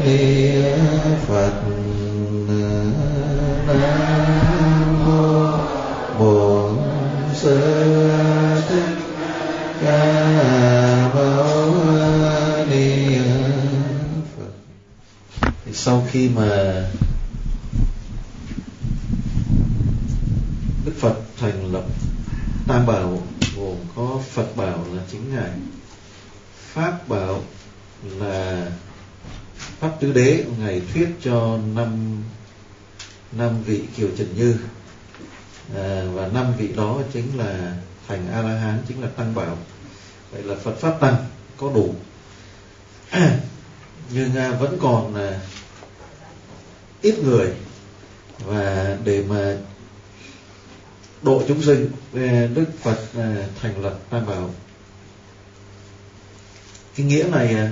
Ni Phật. Nam mô Bổn Sư Thích Ca Mâu Ni Phật. Thì sau khi mà Đức Phật thành lập Tam Bảo, gồm có Phật Bảo là chính Ngài, Pháp Bảo là Pháp Tứ Đế, Ngài thuyết cho năm vị Kiều Trần Như, và 5 vị đó chính là thành A-la-hán, chính là Tăng Bảo. Vậy là Phật Pháp Tăng có đủ. Nhưng vẫn còn ít người, và để mà độ chúng sinh, Đức Phật thành lập Tam Bảo. Cái nghĩa này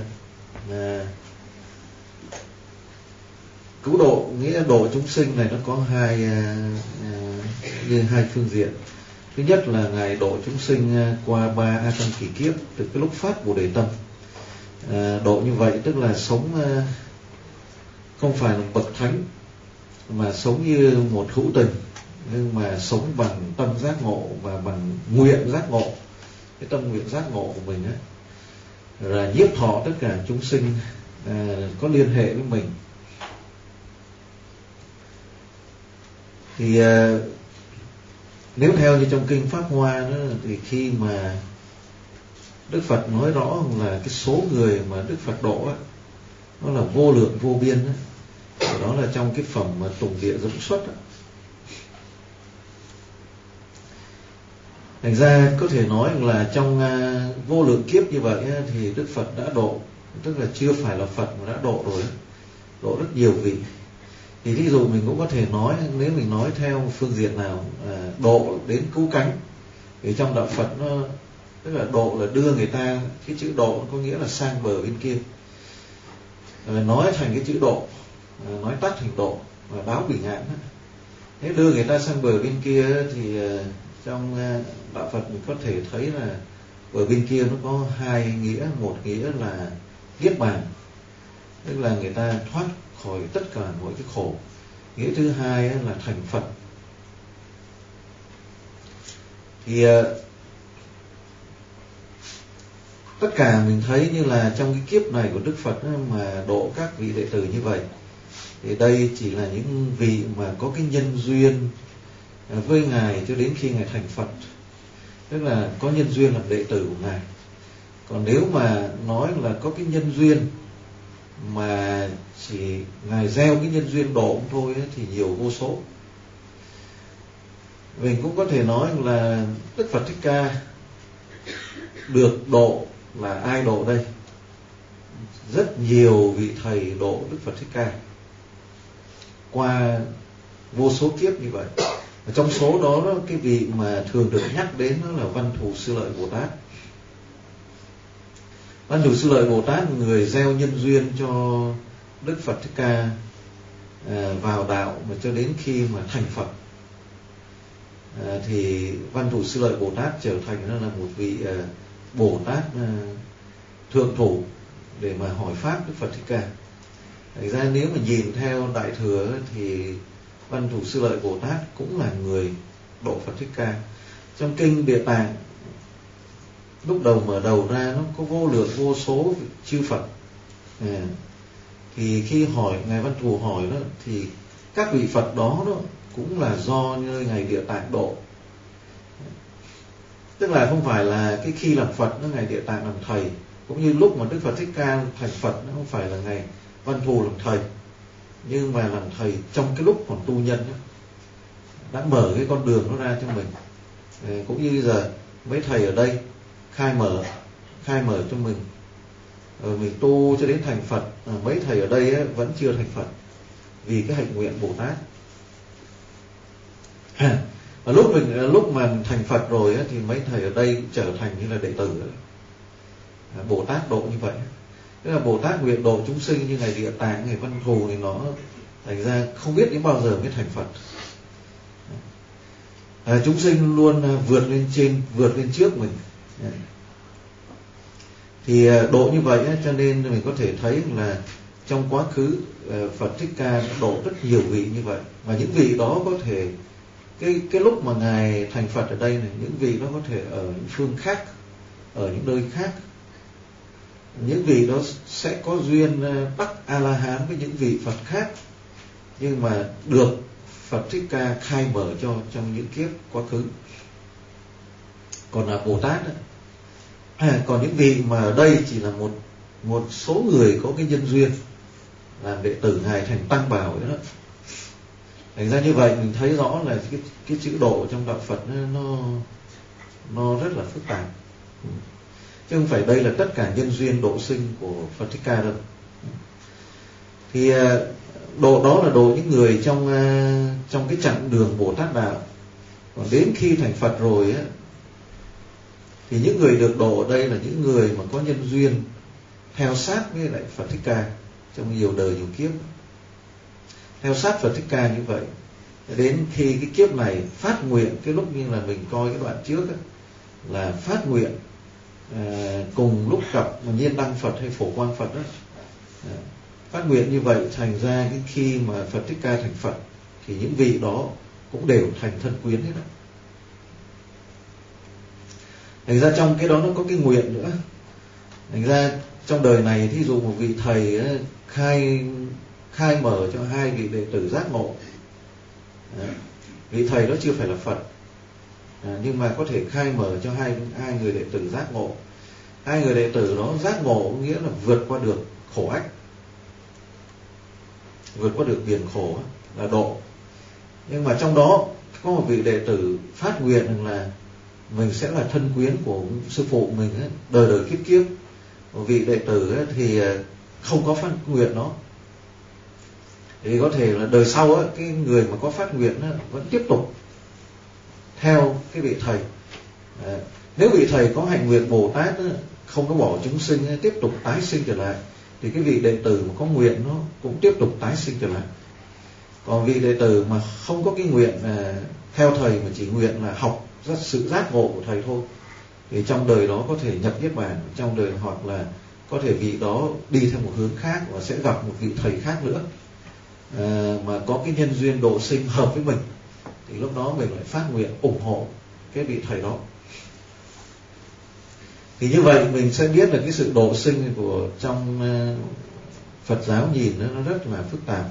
cứu độ, nghĩa độ chúng sinh này nó có hai phương diện. Thứ nhất là Ngài độ chúng sinh qua 3 A Tăng kỷ kiếp, từ cái lúc phát Bồ Đề Tâm. Độ như vậy tức là sống không phải là bậc thánh, mà sống như một hữu tình, nhưng mà sống bằng tâm giác ngộ và bằng nguyện giác ngộ. Cái tâm nguyện giác ngộ của mình ấy, là nhiếp thọ tất cả chúng sinh có liên hệ với mình. Thì nếu theo như trong kinh Pháp Hoa đó, thì khi mà Đức Phật nói rõ là cái số người mà Đức Phật độ ấy, nó là vô lượng vô biên ấy. Đó là trong cái phẩm mà Tùng Địa Giống Xuất ấy. Thành ra có thể nói là trong vô lượng kiếp như vậy ấy, thì Đức Phật đã độ, tức là chưa phải là Phật mà đã độ rồi, độ rất nhiều vị. Thì ví dụ mình cũng có thể nói, nếu mình nói theo phương diện nào, độ đến cứu cánh, thì trong đạo Phật nó tức là độ là đưa người ta, cái chữ độ có nghĩa là sang bờ bên kia, nói thành cái chữ độ, nói tắt thành độ và báo bỉ ngạn. Thế đưa người ta sang bờ bên kia thì trong đạo Phật mình có thể thấy là bờ bên kia nó có hai nghĩa. Một nghĩa là niết bàn, tức là người ta thoát khỏi tất cả mọi cái khổ. Nghĩa thứ hai là thành Phật. Thì tất cả mình thấy như là trong cái kiếp này của Đức Phật mà độ các vị đệ tử như vậy, thì đây chỉ là những vị mà có cái nhân duyên với Ngài cho đến khi Ngài thành Phật, tức là có nhân duyên làm đệ tử của Ngài. Còn nếu mà nói là có cái nhân duyên mà chỉ Ngài gieo cái nhân duyên độ thôi ấy, thì nhiều vô số. Mình cũng có thể nói là Đức Phật Thích Ca được độ là ai độ đây? Rất nhiều vị thầy độ Đức Phật Thích Ca qua vô số kiếp như vậy. Và trong số đó, cái vị mà thường được nhắc đến đó là Văn Thù Sư Lợi Bồ Tát. Văn Thù Sư Lợi Bồ Tát, người gieo nhân duyên cho Đức Phật Thích Ca vào đạo mà cho đến khi mà thành Phật. Thì Văn Thù Sư Lợi Bồ Tát trở thành là một vị Bồ Tát thượng thủ để mà hỏi pháp Đức Phật Thích Ca. Thành ra nếu mà nhìn theo Đại Thừa thì Văn Thù Sư Lợi Bồ Tát cũng là người độ Phật Thích Ca. Trong kinh Địa Tạng lúc đầu mở đầu ra nó có vô lượng vô số chư Phật. Thì khi hỏi Ngài Văn Thù hỏi đó, thì các vị Phật đó cũng là do nơi Ngài Địa Tạng độ. Tức là không phải là cái khi làm Phật nó Ngài Địa Tạng làm thầy, cũng như lúc mà Đức Phật Thích Ca thành Phật nó không phải là Ngài Văn Thù làm thầy, nhưng mà làm thầy trong cái lúc còn tu nhân đó, đã mở cái con đường nó ra cho mình. Cũng như bây giờ mấy thầy ở đây khai mở cho mình, mình tu cho đến thành Phật. Mấy thầy ở đây vẫn chưa thành Phật vì cái hạnh nguyện Bồ Tát. Và lúc mà thành Phật rồi thì mấy thầy ở đây trở thành như là đệ tử. Bồ Tát độ như vậy, tức là Bồ Tát nguyện độ chúng sinh như Ngài Địa Tạng, Ngài Văn Thù thì nó thành ra không biết đến bao giờ mới thành Phật. Chúng sinh luôn vượt lên trước mình. Thì độ như vậy cho nên mình có thể thấy là trong quá khứ Phật Thích Ca đã độ rất nhiều vị như vậy, và những vị đó có thể cái lúc mà ngài thành Phật ở đây này, những vị đó có thể ở những phương khác, ở những nơi khác. Những vị đó sẽ có duyên đắc A La Hán với những vị Phật khác, nhưng mà được Phật Thích Ca khai mở cho trong những kiếp quá khứ. Còn là Bồ Tát đó. Còn những vị mà ở đây chỉ là một số người có cái nhân duyên làm đệ tử ngài thành tăng bảo ấy đó. Thành ra như vậy mình thấy rõ là cái chữ độ trong đạo Phật nó rất là phức tạp, chứ không phải đây là tất cả nhân duyên độ sinh của Phật Thích Ca đâu. Thì độ đó là độ những người trong cái chặng đường Bồ Tát đạo. Còn đến khi thành Phật rồi á, thì những người được độ ở đây là những người mà có nhân duyên theo sát với lại Phật Thích Ca trong nhiều đời nhiều kiếp, theo sát Phật Thích Ca như vậy. Đến khi cái kiếp này phát nguyện, cái lúc như là mình coi cái đoạn trước ấy, là phát nguyện cùng lúc gặp Nhiên Đăng Phật hay Phổ Quang Phật đó, phát nguyện như vậy, thành ra cái khi mà Phật Thích Ca thành Phật thì những vị đó cũng đều thành thân quyến hết đó. Thành ra trong cái đó nó có cái nguyện nữa. Thành ra trong đời này thí dụ một vị thầy khai mở cho hai vị đệ tử giác ngộ. Vị thầy đó chưa phải là Phật, nhưng mà có thể khai mở cho hai người đệ tử giác ngộ. Hai người đệ tử đó giác ngộ nghĩa là vượt qua được khổ ách, vượt qua được biển khổ là độ. Nhưng mà trong đó có một vị đệ tử phát nguyện rằng là mình sẽ là thân quyến của sư phụ mình ấy, đời đời kiếp kiếp. Một vị đệ tử ấy thì không có phát nguyện đó, thì có thể là đời sau ấy, cái người mà có phát nguyện ấy, vẫn tiếp tục theo cái vị thầy. Nếu vị thầy có hạnh nguyện Bồ Tát ấy, không có bỏ chúng sinh ấy, tiếp tục tái sinh trở lại, thì cái vị đệ tử mà có nguyện nó cũng tiếp tục tái sinh trở lại. Còn vị đệ tử mà không có cái nguyện theo thầy, mà chỉ nguyện là học sự giác ngộ của thầy thôi, thì trong đời đó có thể nhập niết bàn, trong đời hoặc là có thể vị đó đi theo một hướng khác và sẽ gặp một vị thầy khác nữa mà có cái nhân duyên độ sinh hợp với mình, thì lúc đó mình lại phát nguyện ủng hộ cái vị thầy đó. Thì như vậy mình sẽ biết là cái sự độ sinh của trong Phật giáo nhìn nó rất là phức tạp.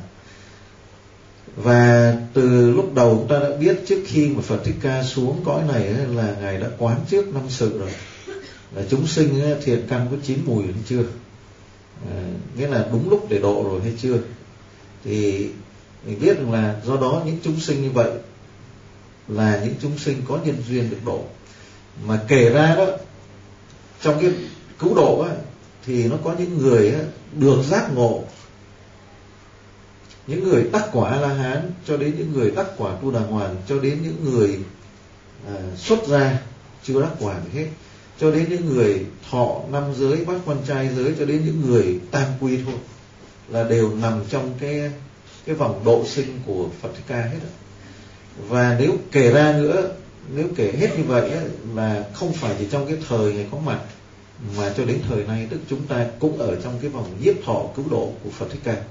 Và từ lúc đầu chúng ta đã biết, trước khi mà Phật Thích Ca xuống cõi này ấy, là ngài đã quán trước năm sự rồi, là chúng sinh ấy, thiện căn có chín mùi hay chưa, nghĩa là đúng lúc để độ rồi hay chưa. Thì mình biết rằng là do đó những chúng sinh như vậy là những chúng sinh có nhân duyên được độ. Mà kể ra đó, trong cái cứu độ ấy, thì nó có những người ấy, được giác ngộ, những người đắc quả A La Hán, cho đến những người đắc quả Tu Đà Hoàn, cho đến những người xuất gia chưa đắc quả gì hết, cho đến những người thọ năm giới bát quan trai giới, cho đến những người tam quy thôi, là đều nằm trong cái vòng độ sinh của Phật Thích Ca hết. Và nếu kể ra nữa, nếu kể hết như vậy ấy, là không phải chỉ trong cái thời ngày có mặt, mà cho đến thời nay, tức chúng ta cũng ở trong cái vòng nhiếp thọ cứu độ của Phật Thích Ca.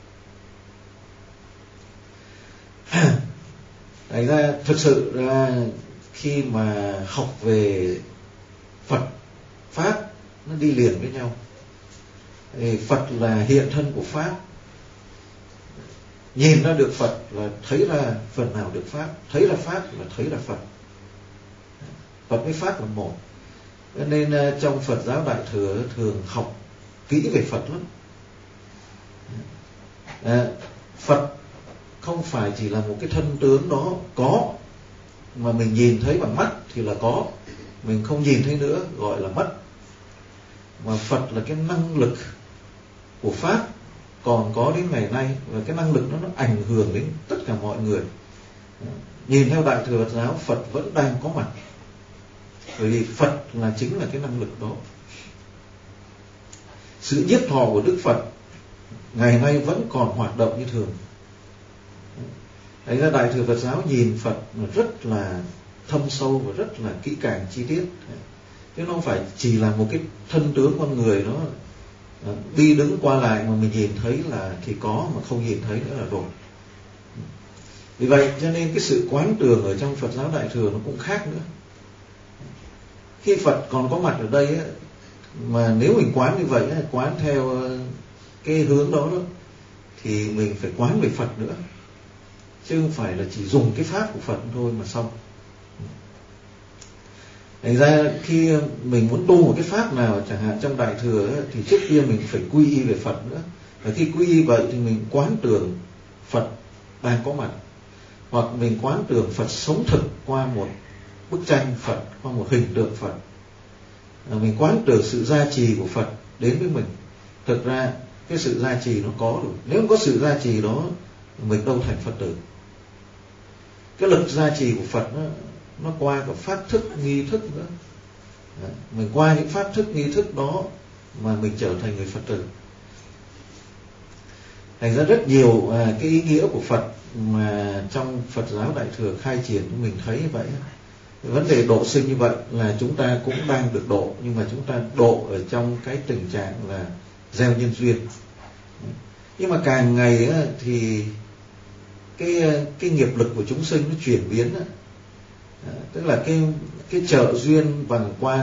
Thành ra thực sự ra khi mà học về Phật Pháp nó đi liền với nhau. Thì Phật là hiện thân của Pháp, nhìn ra được Phật là thấy ra phần nào được Pháp, thấy là Pháp là thấy là Phật. Phật với Pháp là một. Cho nên trong Phật giáo Đại Thừa thường học kỹ về Phật lắm. Phật không phải chỉ là một cái thân tướng đó có, mà mình nhìn thấy bằng mắt thì là có, mình không nhìn thấy nữa gọi là mất. Mà Phật là cái năng lực của Pháp còn có đến ngày nay, và cái năng lực nó ảnh hưởng đến tất cả mọi người. Nhìn theo Đại Thừa Phật giáo, Phật vẫn đang có mặt, bởi vì Phật là chính là cái năng lực đó. Sự nhiếp thọ của Đức Phật ngày nay vẫn còn hoạt động như thường. Đấy là Đại Thừa Phật giáo nhìn Phật rất là thâm sâu và rất là kỹ càng chi tiết, chứ nó không phải chỉ là một cái thân tướng con người nó đi đứng qua lại mà mình nhìn thấy là thì có, mà không nhìn thấy nữa là rồi. Vì vậy cho nên cái sự quán tưởng ở trong Phật giáo Đại Thừa nó cũng khác nữa. Khi Phật còn có mặt ở đây ấy, mà nếu mình quán như vậy, quán theo cái hướng đó, thì mình phải quán về Phật nữa, chứ không phải là chỉ dùng cái pháp của Phật thôi mà xong. Thành ra khi mình muốn tu một cái pháp nào chẳng hạn trong Đại Thừa ấy, thì trước kia mình phải quy y về Phật nữa. Và khi quy y vậy thì mình quán tưởng Phật đang có mặt, hoặc mình quán tưởng Phật sống thực qua một bức tranh Phật, qua một hình tượng Phật. Mình quán tưởng sự gia trì của Phật đến với mình. Thực ra cái sự gia trì nó có rồi. Nếu không có sự gia trì đó, mình đâu thành Phật tử. Cái lực gia trì của Phật nó qua cả pháp thức, nghi thức nữa. Mình qua những pháp thức, nghi thức đó mà mình trở thành người Phật tử. Thành ra rất nhiều cái ý nghĩa của Phật mà trong Phật giáo Đại Thừa khai triển mình thấy như vậy. Vấn đề độ sinh như vậy là chúng ta cũng đang được độ, nhưng mà chúng ta độ ở trong cái tình trạng là gieo nhân duyên. Nhưng mà càng ngày thì cái nghiệp lực của chúng sinh nó chuyển biến, tức là cái trợ duyên bằng qua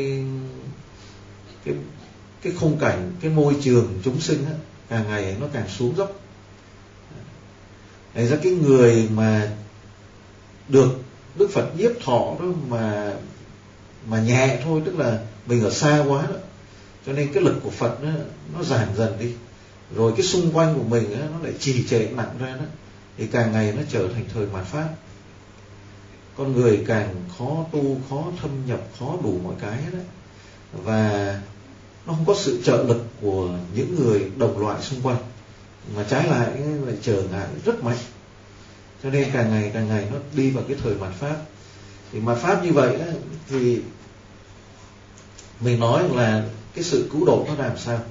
cái khung cảnh, cái môi trường chúng sinh càng ngày nó càng xuống dốc. Thành ra cái người mà được Đức Phật nhiếp thọ đó mà nhẹ thôi, tức là mình ở xa quá đó, cho nên cái lực của Phật nó giảm dần đi, rồi cái xung quanh của mình nó lại trì trệ nặng ra đó, thì càng ngày nó trở thành thời mạt Pháp. Con người càng khó tu, khó thâm nhập, khó đủ mọi cái đó, và nó không có sự trợ lực của những người đồng loại xung quanh, mà trái lại trở ngại rất mạnh. Cho nên càng ngày nó đi vào cái thời mạt Pháp. Thì mạt Pháp như vậy thì mình nói là cái sự cứu độ nó làm sao.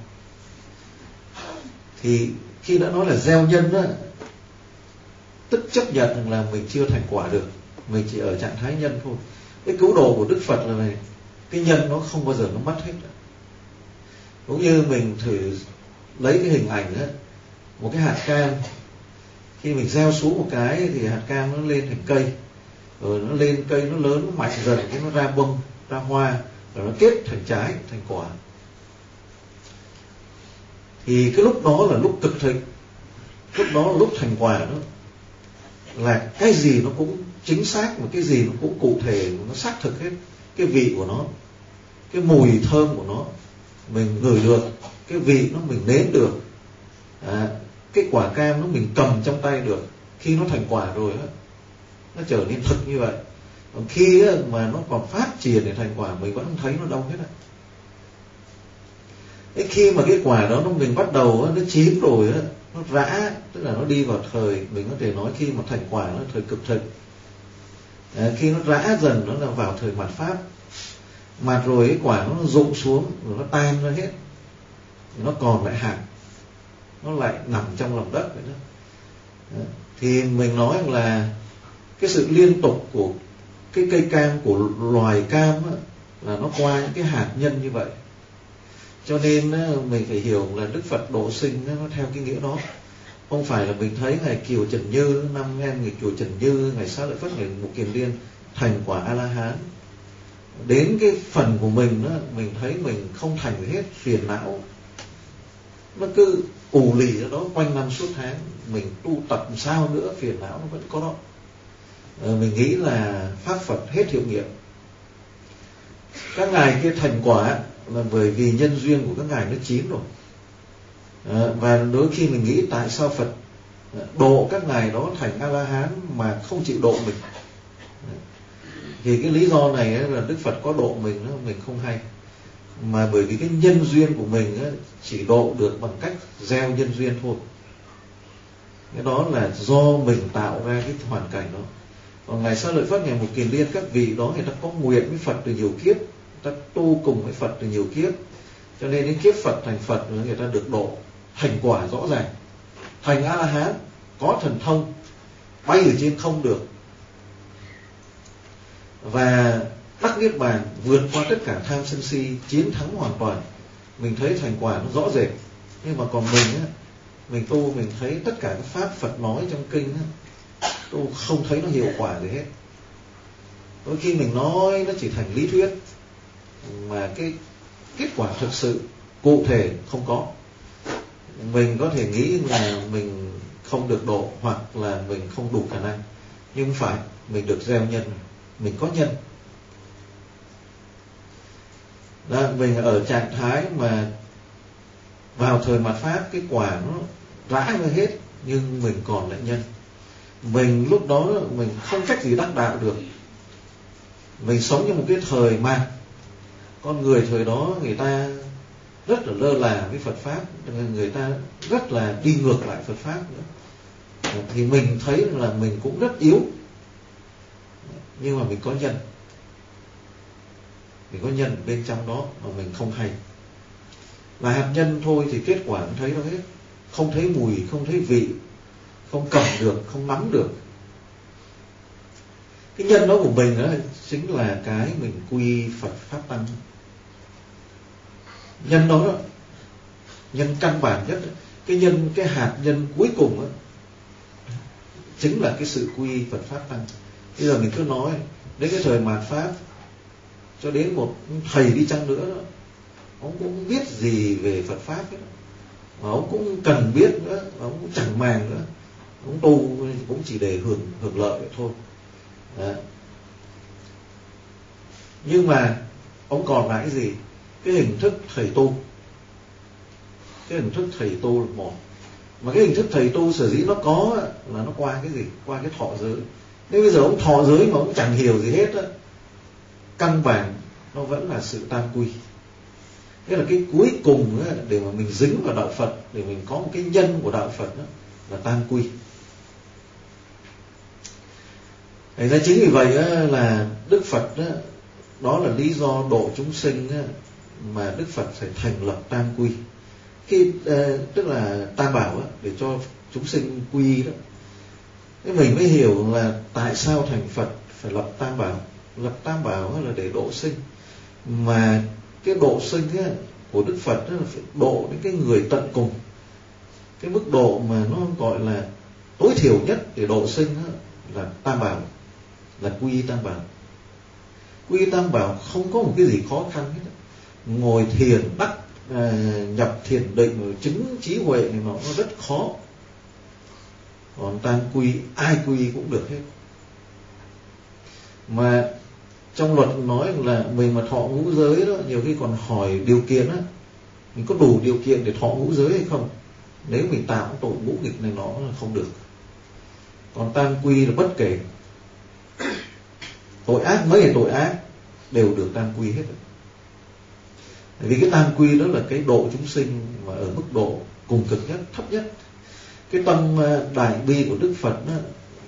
Thì khi đã nói là gieo nhân đó, tức chấp nhận rằng là mình chưa thành quả được, mình chỉ ở trạng thái nhân thôi. Cái cứu độ của Đức Phật là này, cái nhân nó không bao giờ nó mất hết. Cũng như mình thử lấy cái hình ảnh một cái hạt cam, khi mình gieo xuống một cái thì hạt cam nó lên thành cây, rồi nó lên cây, nó lớn, nó mạnh dần, cái nó ra bông, ra hoa, rồi nó kết thành trái, thành quả. Thì cái lúc đó là lúc cực thịnh, lúc đó là lúc thành quả đó, là cái gì nó cũng chính xác, mà cái gì nó cũng cụ thể, nó xác thực hết. Cái vị của nó, cái mùi thơm của nó mình ngửi được, cái vị nó mình nếm được, cái quả cam nó mình cầm trong tay được. Khi nó thành quả rồi nó trở nên thực như vậy. Còn khi mà nó còn phát triển để thành quả, mình vẫn không thấy nó đâu hết. Thế khi mà cái quả đó mình bắt đầu nó chín rồi, nó rã, tức là nó đi vào thời, mình có thể nói khi mà thành quả nó thời cực thịnh. Khi nó rã dần nó là vào thời mạt Pháp. Mạt rồi cái quả nó rụng xuống, rồi nó tan ra hết, nó còn lại hạt, nó lại nằm trong lòng đất vậy đó. Thì mình nói là cái sự liên tục của cái cây cam, của loài cam là nó qua những cái hạt nhân như vậy. Cho nên mình phải hiểu là Đức Phật độ sinh nó theo cái nghĩa đó. Không phải là mình thấy ngày Kiều Trần Như, năm em ngày Kiều Trần Như, ngày Xá Lợi Phất, ngày Mục Kiền Liên thành quả A-la-hán. Đến cái phần của mình đó, mình thấy mình không thành hết, phiền não nó cứ ù lì ở đó quanh năm suốt tháng. Mình tu tập sao nữa, phiền não nó vẫn có đó. Mình nghĩ là pháp Phật hết hiệu nghiệm. Các ngài kia thành quả là bởi vì nhân duyên của các ngài nó chín rồi. Và đôi khi mình nghĩ tại sao Phật độ các ngài đó thành A-la-hán mà không chịu độ mình. Thì cái lý do này là Đức Phật có độ mình không hay, mà bởi vì cái nhân duyên của mình chỉ độ được bằng cách gieo nhân duyên thôi. Cái đó là do mình tạo ra cái hoàn cảnh đó. Còn ngày Xá Lợi Phất, ngày Mục Kiền Liên, các vị đó người ta có nguyện với Phật từ nhiều kiếp, người ta tu cùng với Phật từ nhiều kiếp, cho nên đến kiếp Phật thành Phật người ta được độ, thành quả rõ ràng, thành A-la-hán, có thần thông, bay ở trên không được, và đắc niết bàn, vượt qua tất cả tham sân si, chiến thắng hoàn toàn. mình thấy thành quả nó rõ rệt. Nhưng mà còn mình á, mình tu mình thấy tất cả các pháp Phật nói trong kinh á, tu không thấy nó hiệu quả gì hết. Đôi khi mình nói nó chỉ thành lý thuyết, mà cái kết quả thực sự cụ thể không có. Mình có thể nghĩ là mình không được độ, hoặc là mình không đủ khả năng, nhưng không phải, mình được gieo nhân, mình có nhân. Đó, mình ở trạng thái mà vào thời mạt Pháp cái quả nó rã ra hết, nhưng mình còn lại nhân. Mình lúc đó mình không cách gì đắc đạo được. Mình sống trong một cái thời mà con người thời đó người ta rất là lơ là với Phật Pháp, người ta rất là đi ngược lại Phật Pháp nữa. Thì mình thấy là mình cũng rất yếu, nhưng mà mình có nhân. Mình có nhân bên trong đó mà mình không hay. Là hạt nhân thôi thì kết quả cũng thấy đâu hết. Không thấy mùi, không thấy vị, không cầm được, không nắm được. Cái nhân đó của mình đó chính là cái mình quy Phật Pháp Tăng. Nhân đó, nhân căn bản nhất, cái hạt nhân cuối cùng đó, chính là cái sự quy Phật Pháp Tăng. Bây giờ mình cứ nói đến cái thời mạt Pháp, cho đến một thầy đi chăng nữa đó, ông cũng biết gì về Phật Pháp ấy, mà ông cũng cần biết nữa, ông cũng chẳng màng nữa. Ông tu cũng chỉ để hưởng lợi thôi. Đó. Nhưng mà ông còn lại cái gì? Cái hình thức thầy tu. Cái hình thức thầy tu là một. Mà cái hình thức thầy tu sở dĩ nó có là nó qua cái gì? Qua cái thọ giới. Nên bây giờ ông thọ giới mà ông chẳng hiểu gì hết á, căn bản nó vẫn là sự tam quy. Thế là cái cuối cùng á, để mà mình dính vào đạo Phật, để mình có một cái nhân của đạo Phật đó, là tam quy. Thành ra chính vì vậy á, là Đức Phật đó là lý do độ chúng sinh á, mà Đức Phật phải thành lập tam quy. Tức là tam bảo á, để cho chúng sinh quy đó. Thế mình mới hiểu là tại sao thành Phật phải lập tam bảo. Lập tam bảo là để độ sinh. Mà cái độ sinh á, của Đức Phật là phải độ đến cái người tận cùng. Cái mức độ mà nó gọi là tối thiểu nhất để độ sinh á, là tam bảo, là quy y tam bảo. Quy y tam bảo không có một cái gì khó khăn hết. Ngồi thiền đắc nhập thiền định chứng trí huệ thì nó rất khó. Còn tam quy ai quy cũng được hết. Mà trong luật nói là mình mà thọ ngũ giới đó, nhiều khi còn hỏi điều kiện á, mình có đủ điều kiện để thọ ngũ giới hay không. Nếu mình tạo tội ngũ nghịch này nó là không được. Còn tam quy là bất kể tội ác mấy là tội ác đều được tam quy hết. Bởi vì cái tam quy đó là cái độ chúng sinh mà ở mức độ cùng cực nhất, thấp nhất. Cái tâm đại bi của Đức Phật đó,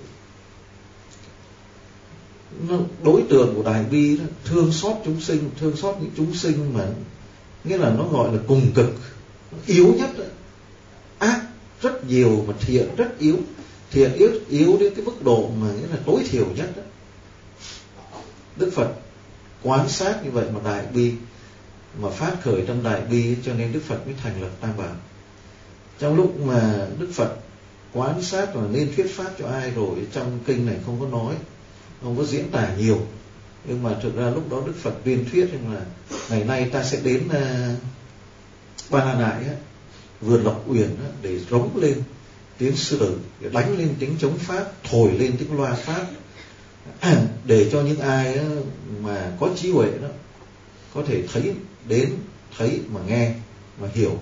nó đối tượng của đại bi đó, thương xót chúng sinh, thương xót những chúng sinh mà nghĩa là nó gọi là cùng cực, yếu nhất đó. Ác rất nhiều mà thiện rất yếu. Thiện yếu đến cái mức độ mà nghĩa là tối thiểu nhất đó. Đức Phật quan sát như vậy mà đại bi, mà phát khởi trong đại bi, cho nên Đức Phật mới thành lập tam bảo. Trong lúc mà Đức Phật quan sát và nên thuyết pháp cho ai rồi, trong kinh này không có nói, không có diễn tả nhiều. Nhưng mà thực ra lúc đó Đức Phật tuyên thuyết rằng là ngày nay ta sẽ đến Ba La Nại vườn Lộc Uyển để rống lên tiếng sư tử, để đánh lên tiếng chống pháp, thổi lên tiếng loa pháp, để cho những ai mà có trí huệ đó có thể thấy mà nghe mà hiểu.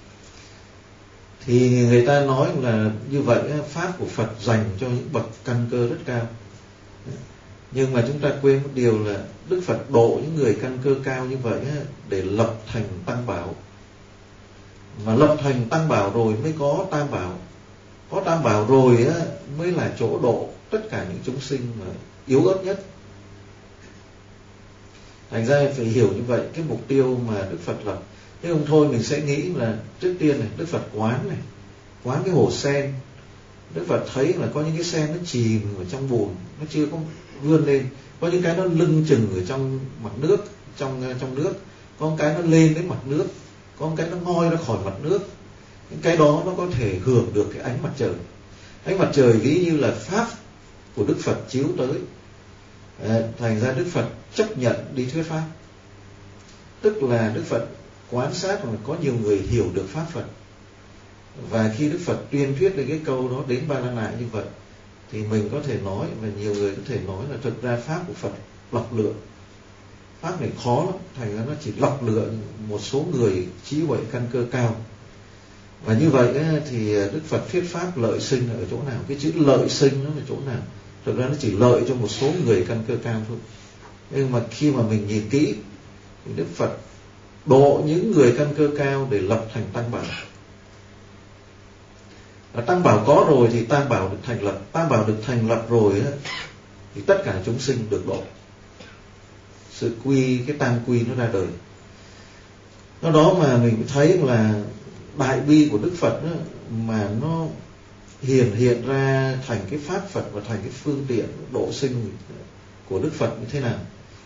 Thì người ta nói là như vậy pháp của Phật dành cho những bậc căn cơ rất cao. Nhưng mà chúng ta quên một điều là Đức Phật độ những người căn cơ cao như vậy để lập thành tăng bảo. Mà lập thành tăng bảo rồi mới có tam bảo. Có tam bảo rồi mới là chỗ độ tất cả những chúng sinh mà yếu ớt nhất. Thành ra phải hiểu như vậy cái mục tiêu mà Đức Phật lập. Thế không thôi mình sẽ nghĩ là trước tiên này Đức Phật quán cái hồ sen. Đức Phật thấy là có những cái sen nó chìm ở trong bùn, nó chưa có vươn lên. Có những cái nó lưng chừng ở trong mặt nước, trong nước. Có một cái nó lên đến mặt nước. có một cái nó ngoi ra khỏi mặt nước. Những cái đó nó có thể hưởng được cái ánh mặt trời. Ánh mặt trời ví như là pháp của Đức Phật chiếu tới. Thành ra Đức Phật chấp nhận đi thuyết pháp. Tức là Đức Phật quan sát mà có nhiều người hiểu được pháp Phật. Và khi Đức Phật tuyên thuyết đến cái câu đó đến Ba La Nại như vậy, thì mình có thể nói, và nhiều người có thể nói là thực ra pháp của Phật lọc lựa. Pháp này khó lắm, thành ra nó chỉ lọc lựa một số người trí huệ căn cơ cao. Và như vậy thì Đức Phật thuyết pháp lợi sinh ở chỗ nào? Cái chữ lợi sinh nó là chỗ nào? Thực ra nó chỉ lợi cho một số người căn cơ cao thôi. Nhưng mà khi mà mình nhìn kỹ thì Đức Phật độ những người căn cơ cao để lập thành tăng bảo. Tăng bảo có rồi thì tam bảo được thành lập. Tam bảo được thành lập rồi thì tất cả chúng sinh được độ. Sự quy, cái tam quy nó ra đời. Do đó mà mình thấy là đại bi của Đức Phật mà nó hiện ra thành cái pháp Phật và thành cái phương tiện độ sinh của Đức Phật như thế nào.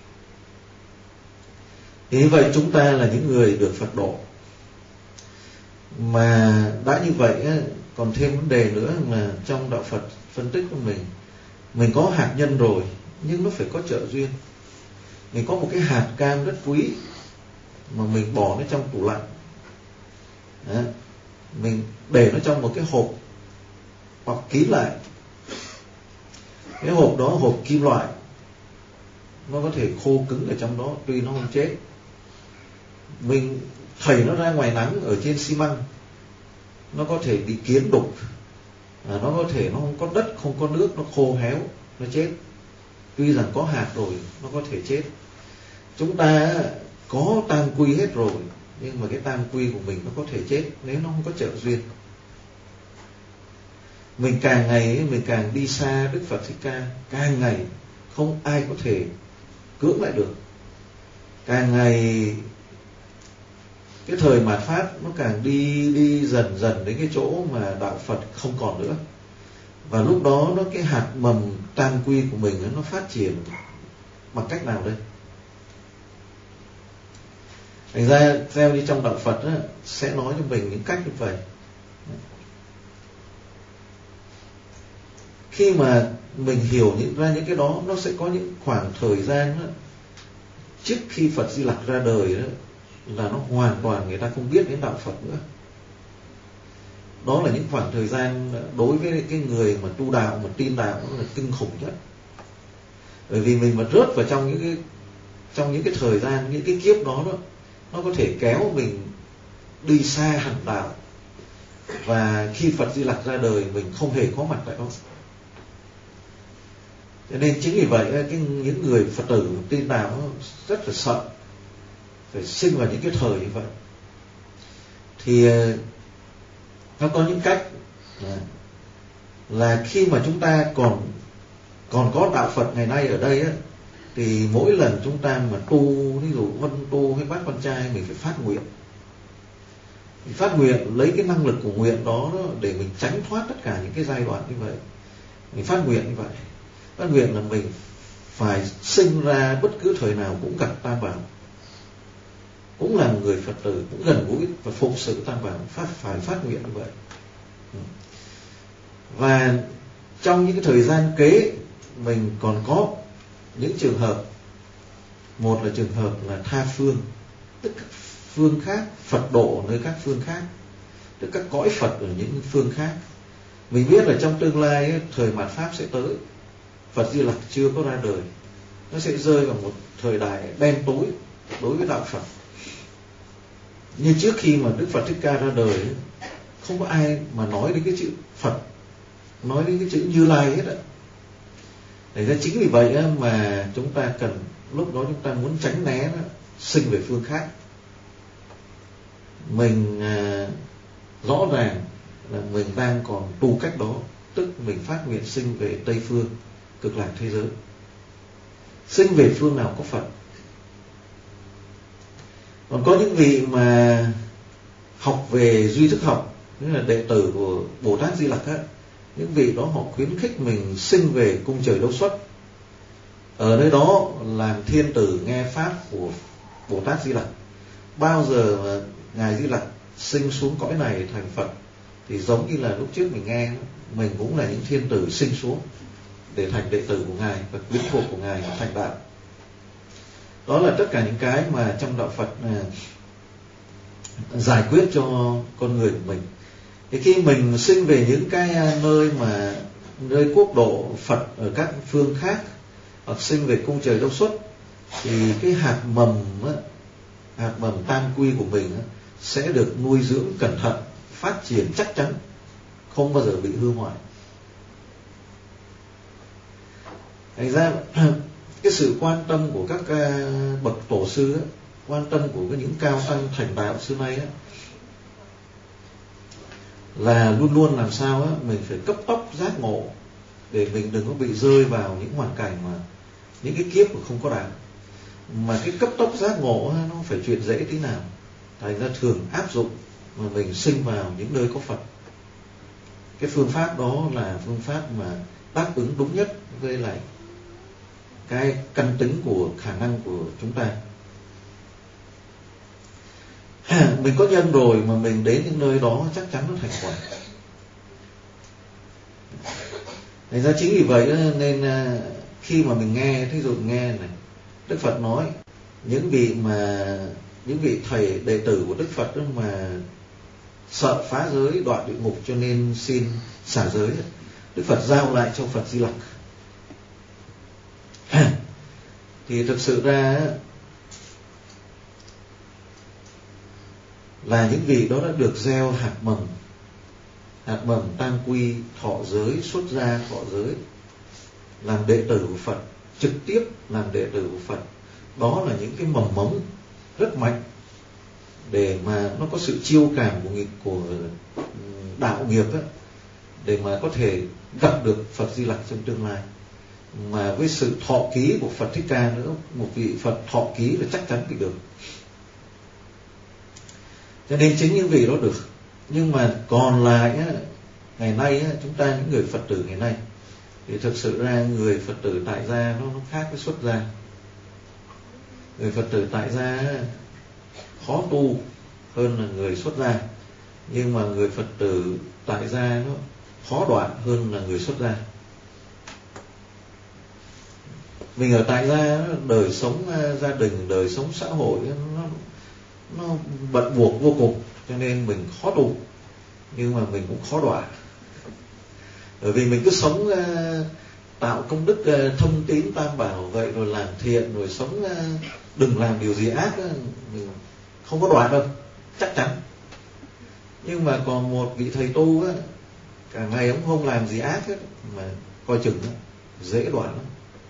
Thì như vậy chúng ta là những người được Phật độ. Mà đã như vậy còn thêm vấn đề nữa là trong đạo Phật phân tích của mình có hạt nhân rồi, nhưng nó phải có trợ duyên. Mình có một cái hạt cam rất quý mà mình bỏ nó trong tủ lạnh. Đó. Mình để nó trong một cái hộp bọc kín lại. Cái hộp đó hộp kim loại, nó có thể khô cứng ở trong đó, tuy nó không chết. Mình thầy nó ra ngoài nắng ở trên xi măng, nó có thể bị kiến đục, nó có thể nó không có đất, không có nước, nó khô héo, nó chết. Tuy rằng có hạt rồi, nó có thể chết. Chúng ta có tam quy hết rồi, nhưng mà cái tam quy của mình nó có thể chết nếu nó không có trợ duyên. Mình càng ngày mình càng đi xa Đức Phật Thích Ca, càng ngày không ai có thể cưỡng lại được. Càng ngày cái thời mạt Pháp nó càng đi dần dần đến cái chỗ mà đạo Phật không còn nữa. Và lúc đó nó cái hạt mầm tam quy của mình nó phát triển bằng cách nào đây? Thành ra theo như trong đạo Phật sẽ nói cho mình những cách như vậy. Khi mà mình hiểu ra những cái đó, nó sẽ có những khoảng thời gian trước khi Phật Di Lặc ra đời là nó hoàn toàn người ta không biết đến đạo Phật nữa. Đó là những khoảng thời gian đối với cái người mà tu đạo, mà tin đạo, nó là kinh khủng nhất. Bởi vì mình mà rớt vào trong những cái thời gian, những cái kiếp đó, nó có thể kéo mình đi xa hẳn đạo. Và khi Phật Di Lặc ra đời, mình không hề có mặt tại đó. Cho nên chính vì vậy những người Phật tử tin đạo rất là sợ phải sinh vào những cái thời như vậy. Thì nó có những cách là khi mà chúng ta còn có đạo Phật ngày nay ở đây thì mỗi lần chúng ta mà tu, ví dụ Vân tu hay Bát Quan Trai, mình phải phát nguyện. Mình phát nguyện lấy cái năng lực của nguyện đó để mình tránh thoát tất cả những cái giai đoạn như vậy. Mình phát nguyện như vậy. Phát nguyện là mình phải sinh ra bất cứ thời nào cũng gặp Tam Bảo, cũng là một người Phật tử, cũng gần gũi và phụng sự Tam Bảo, phải phát nguyện như vậy. Và trong những cái thời gian kế, mình còn có những trường hợp. Một là trường hợp là tha phương, tức phương khác, Phật độ nơi các phương khác, tức các cõi Phật ở những phương khác. Mình biết là trong tương lai thời mạt Pháp sẽ tới, Phật Di Lặc chưa có ra đời, nó sẽ rơi vào một thời đại đen tối đối với đạo Phật. Như trước khi mà Đức Phật Thích Ca ra đời, không có ai mà nói đến cái chữ Phật, nói đến cái chữ Như Lai hết ạ. Để ra chính vì vậy mà chúng ta cần, lúc đó chúng ta muốn tránh né sinh về phương khác. Mình rõ ràng là mình đang còn tu cách đó, tức mình phát nguyện sinh về Tây Phương, cực lạc thế giới. Sinh về phương nào có Phật. Còn có những vị mà học về duy thức học, như là đệ tử của Bồ Tát Di Lặc những vị đó họ khuyến khích mình sinh về cung trời Đâu Xuất, ở nơi đó làm thiên tử nghe pháp của Bồ Tát Di Lặc. Bao giờ mà Ngài Di Lặc sinh xuống cõi này thành Phật thì giống như là lúc trước mình nghe, mình cũng là những thiên tử sinh xuống để thành đệ tử của Ngài và quyến thuộc của Ngài thành đạo. Đó là tất cả những cái mà trong đạo Phật giải quyết cho con người của mình. Thì khi mình sinh về những cái nơi quốc độ Phật ở các phương khác, hoặc sinh về cung trời Đâu Xuất, thì cái hạt mầm tam quy của mình sẽ được nuôi dưỡng cẩn thận, phát triển chắc chắn, không bao giờ bị hư hoại. Thành ra cái sự quan tâm của các bậc tổ sư, quan tâm của những cao tăng thành đạo xưa nay là luôn luôn làm sao mình phải cấp tốc giác ngộ, để mình đừng có bị rơi vào những hoàn cảnh mà những cái kiếp mà không có đạo. Mà cái cấp tốc giác ngộ nó phải chuyện dễ tí nào, thành ra thường áp dụng mà mình sinh vào những nơi có Phật. Cái phương pháp đó là phương pháp mà đáp ứng đúng nhất với lại cái căn tính của khả năng của chúng ta. Mình có nhân rồi mà mình đến những nơi đó chắc chắn nó thành quả. Thành ra chính vì vậy nên khi mà mình nghe, thí dụ nghe này, Đức Phật nói những vị thầy đệ tử của Đức Phật mà sợ phá giới đoạn địa ngục cho nên xin xả giới, Đức Phật giao lại cho Phật Di Lặc. Thì thực sự ra là những vị đó đã được gieo hạt mầm tam quy, thọ giới, xuất gia thọ giới, làm đệ tử của Phật, trực tiếp làm đệ tử của Phật. Đó là những cái mầm mống rất mạnh để mà nó có sự chiêu cảm của đạo nghiệp để mà có thể gặp được Phật Di Lặc trong tương lai. Mà với sự thọ ký của Phật Thích Ca nữa, một vị Phật thọ ký là chắc chắn bị được. Cho nên chính những vị đó được. Nhưng mà còn lại ngày nay chúng ta những người Phật tử ngày nay thì thực sự ra người Phật tử tại gia nó khác với xuất gia. Người Phật tử tại gia khó tu hơn là người xuất gia, nhưng mà người Phật tử tại gia nó khó đoạn hơn là người xuất gia. Mình ở tại gia, đời sống gia đình, đời sống xã hội nó bận buộc vô cùng, cho nên mình khó tu, nhưng mà mình cũng khó đọa. Bởi vì mình cứ sống tạo công đức thông tín tam bảo vậy, rồi làm thiện, rồi sống đừng làm điều gì ác, mình không có đọa đâu, chắc chắn. Nhưng mà còn một vị thầy tu cả ngày ông không làm gì ác hết, mà coi chừng dễ đọa lắm.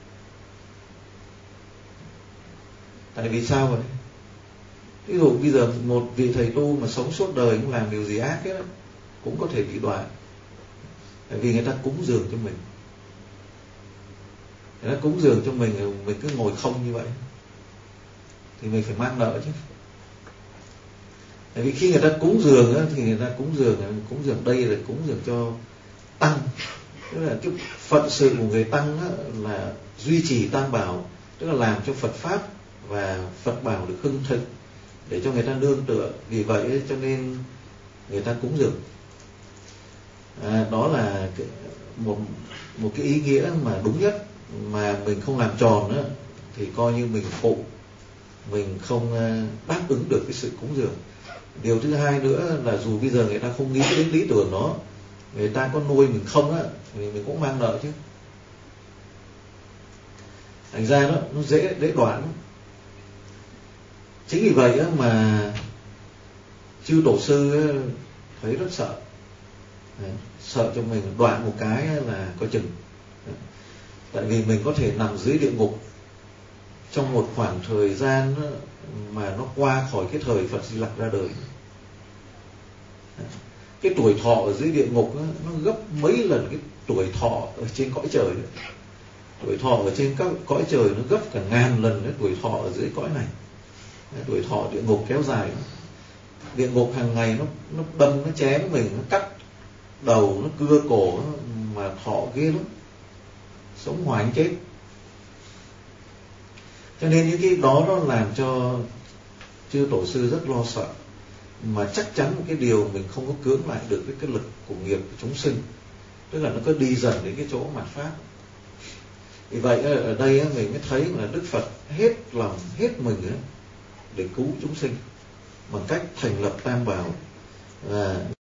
Tại vì sao vậy? Ví dụ bây giờ một vị thầy tu mà sống suốt đời không làm điều gì ác hết cũng có thể bị đọa. Tại vì người ta cúng dường cho mình, người ta cúng dường cho mình cứ ngồi không như vậy thì mình phải mang nợ chứ. Tại vì khi người ta cúng dường thì người ta cúng dường đây là cúng dường cho tăng, tức là cái phận sự của người tăng là duy trì tam bảo, tức là làm cho Phật pháp và Phật bảo được hưng thịnh, để cho người ta nương tựa. Vì vậy cho nên người ta cúng dường. Đó là một cái ý nghĩa mà đúng nhất, mà mình không làm tròn thì coi như mình phụ, mình không đáp ứng được cái sự cúng dường. Điều thứ hai nữa là dù bây giờ người ta không nghĩ đến lý tưởng đó, người ta có nuôi mình không thì mình cũng mang nợ chứ. Thành ra nó dễ đoạn. Chính vì vậy mà chư tổ sư thấy rất sợ. Sợ cho mình đoạn một cái là coi chừng. Tại vì mình có thể nằm dưới địa ngục trong một khoảng thời gian mà nó qua khỏi cái thời Phật Di Lặc ra đời. Cái tuổi thọ ở dưới địa ngục nó gấp mấy lần cái tuổi thọ ở trên cõi trời. Tuổi thọ ở trên các cõi trời nó gấp cả ngàn lần cái tuổi thọ ở dưới cõi này. Tuổi thọ địa ngục kéo dài. Địa ngục hàng ngày nó đâm, nó chém mình, nó cắt đầu, nó cưa cổ, mà thọ ghê lắm, sống hoài anh chết. Cho nên những cái đó nó làm cho chư tổ sư rất lo sợ. mà chắc chắn một cái điều mình không có cưỡng lại được cái lực của nghiệp của chúng sinh, tức là nó cứ đi dần đến cái chỗ mạt pháp. Vì vậy ở đây mình mới thấy là Đức Phật hết lòng hết mình để cứu chúng sinh bằng cách thành lập Tam Bảo.